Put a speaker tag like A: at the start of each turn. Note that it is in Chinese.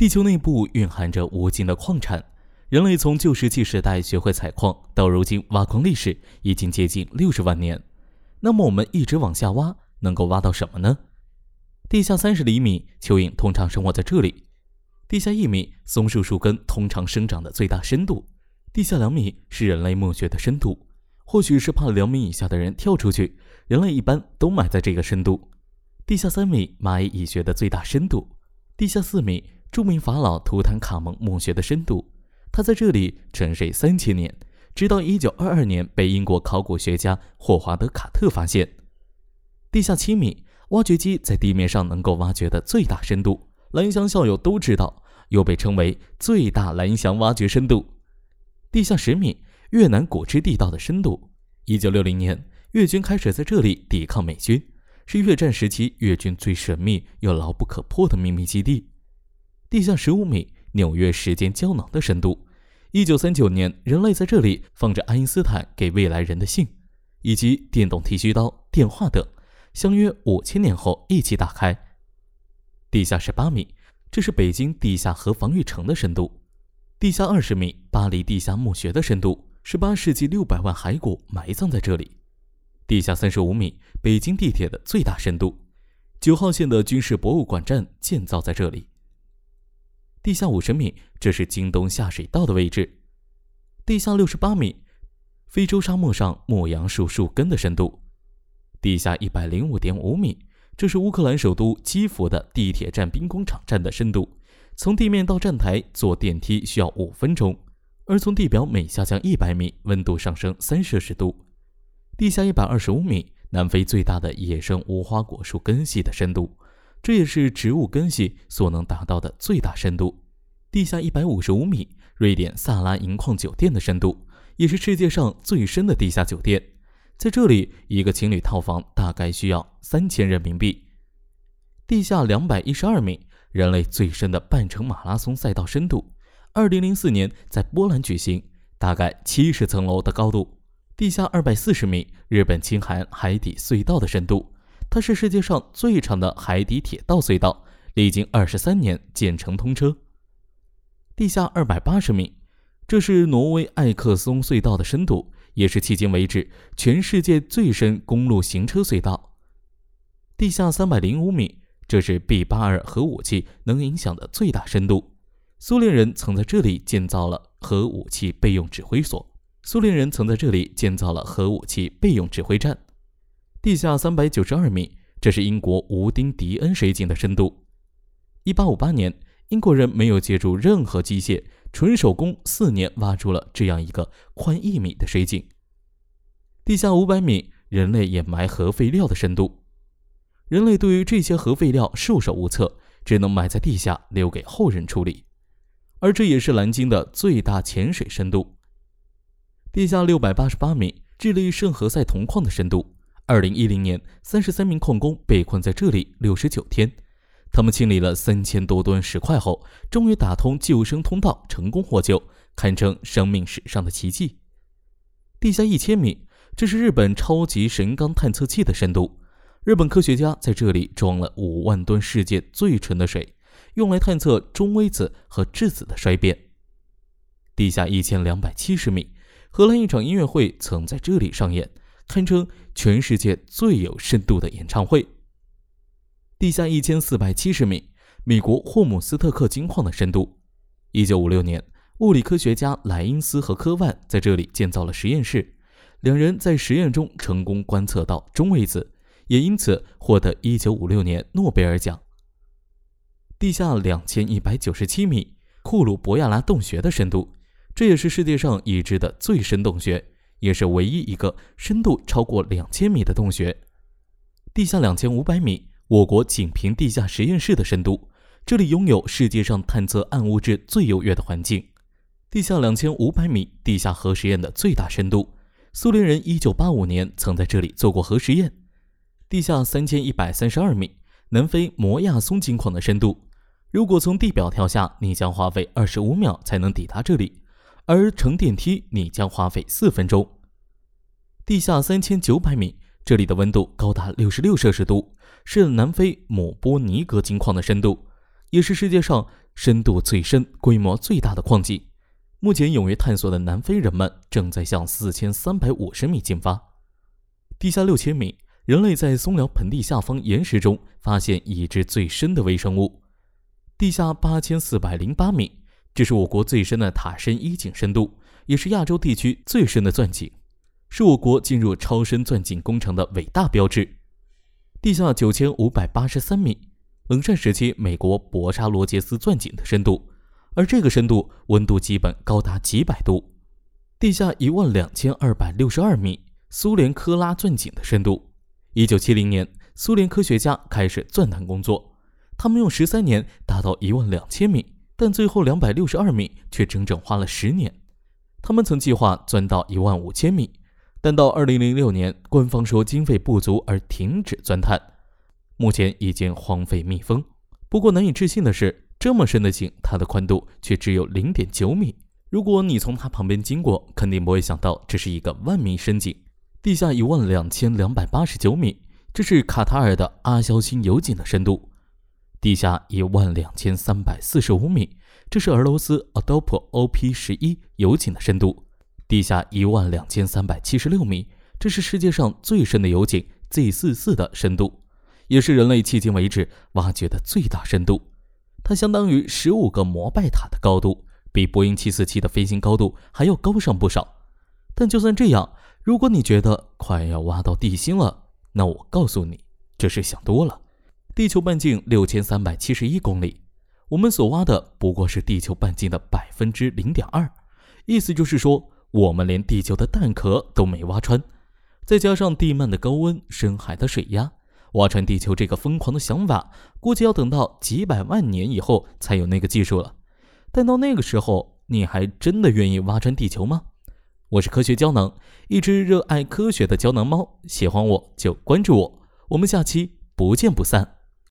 A: 地球内部蕴含着无尽的矿产，人类从旧石器时代学会采矿，到如今挖矿历史已经接近60万年。那么我们一直往下挖，能够挖到什么呢？地下30厘米，蚯蚓通常生活在这里；地下1米，松树树根通常生长的最大深度；地下2米是人类墓穴的深度。或许是怕2米以下的人跳出去，人类一般都埋在这个深度。地下3米，蚂蚁蚁穴的最大深度；地下4米，著名法老图坦卡蒙墓穴的深度。他在这里沉睡3000年，直到1922年被英国考古学家霍华德·卡特发现。地下7米，挖掘机在地面上能够挖掘的最大深度，蓝翔校友都知道，又被称为最大蓝翔挖掘深度。地下10米，越南古支地道的深度。1960年，越军开始在这里抵抗美军，是越战时期越军最神秘又牢不可破的秘密基地。地下15米，纽约时间胶囊的深度。1939年，人类在这里放着爱因斯坦给未来人的信，以及电动剃须刀、电话等，相约5000年后一起打开。地下18米，这是北京地下核防御城的深度。地下20米，巴黎地下墓穴的深度，18世纪600万骸骨埋葬在这里。地下35米，北京地铁的最大深度，9号线的军事博物馆站建造在这里。地下50米，这是京东下水道的位置。地下68米，非洲沙漠上牧羊树树根的深度。地下105.5米，这是乌克兰首都基辅的地铁站兵工厂站的深度，从地面到站台坐电梯需要5分钟，而从地表每下降100米，温度上升3摄氏度。地下125米，南非最大的野生无花果树根系的深度，这也是植物根系所能达到的最大深度。地下155米，瑞典萨拉银矿酒店的深度，也是世界上最深的地下酒店。在这里，一个情侣套房大概需要3000人民币。地下212米，人类最深的半程马拉松赛道深度，2004年在波兰举行，大概70层楼的高度。地下240米，日本青海海底隧道的深度，它是世界上最长的海底铁道隧道，历经23年建成通车。地下280米，这是挪威艾克松隧道的深度，也是迄今为止全世界最深公路行车隧道。地下305米，这是 B-82核武器能影响的最大深度，苏联人曾在这里建造了核武器备用指挥所。地下392米，这是英国吴丁迪恩水井的深度。1858年，英国人没有借助任何机械，纯手工4年挖出了这样一个宽1米的水井。地下500米，人类掩埋核废料的深度。人类对于这些核废料束手无策，只能埋在地下，留给后人处理。而这也是蓝鲸的最大潜水深度。地下688米，智利圣何塞铜矿的深度。2010年，33名矿工被困在这里69天，他们清理了3000多吨石块后，终于打通救生通道，成功获救，堪称生命史上的奇迹。地下1000米，这是日本超级神冈探测器的深度。日本科学家在这里装了5万吨世界最纯的水，用来探测中微子和质子的衰变。地下1270米，荷兰一场音乐会曾在这里上演，堪称全世界最有深度的演唱会。地下1470米，美国霍姆斯特克金矿的深度。1956年，物理科学家莱因斯和科万在这里建造了实验室，两人在实验中成功观测到中微子，也因此获得1956年诺贝尔奖。地下2197米，库鲁博亚拉洞穴的深度，这也是世界上已知的最深洞穴，也是唯一一个深度超过2000米的洞穴。地下2500米，我国仅凭地下实验室的深度，这里拥有世界上探测暗物质最优越的环境。地下2500米，地下核实验的最大深度，苏联人1985年曾在这里做过核实验。地下3132米，南非摩亚松金矿的深度，如果从地表跳下，你将花费25秒才能抵达这里，而乘电梯你将花费4分钟。地下3900米，这里的温度高达66摄氏度，是南非姆波尼格金矿的深度， 也是世界上深度最深、规模最大的矿井。目前勇于探索的南非人们正在向4350米进发。地下6000米，人类在松辽盆地下方岩石中发现已知最深的微生物。地下8408米，这是我国最深的塔深一井深度，也是亚洲地区最深的钻井，是我国进入超深钻井工程的伟大标志。地下9583米，冷战时期美国博沙罗杰斯钻井的深度，而这个深度温度基本高达几百度。地下12262米，苏联科拉钻井的深度。1970年，苏联科学家开始钻探工作，他们用13年达到12000米，但最后262米却整整花了10年。他们曾计划钻到15000米，但到2006年，官方说经费不足而停止钻探，目前已经荒废密封。不过难以置信的是，这么深的井，它的宽度却只有 0.9 米。如果你从它旁边经过，肯定不会想到这是一个10000米深井。地下12289米，这是卡塔尔的阿肖辛油井的深度。地下12345米，这是俄罗斯 Adopo OP11 油井的深度。地下12376米，这是世界上最深的油井 Z44 的深度，也是人类迄今为止挖掘的最大深度。它相当于15个摩拜塔的高度，比波音747的飞行高度还要高上不少。但就算这样，如果你觉得快要挖到地心了，那我告诉你，这是想多了。地球半径6371公里，我们所挖的不过是地球半径的 0.2%， 意思就是说，我们连地球的蛋壳都没挖穿。再加上地幔的高温、深海的水压，挖穿地球这个疯狂的想法，估计要等到几百万年以后才有那个技术了。但到那个时候，你还真的愿意挖穿地球吗？我是科学胶囊，一只热爱科学的胶囊猫，喜欢我就关注我，我们下期不见不散。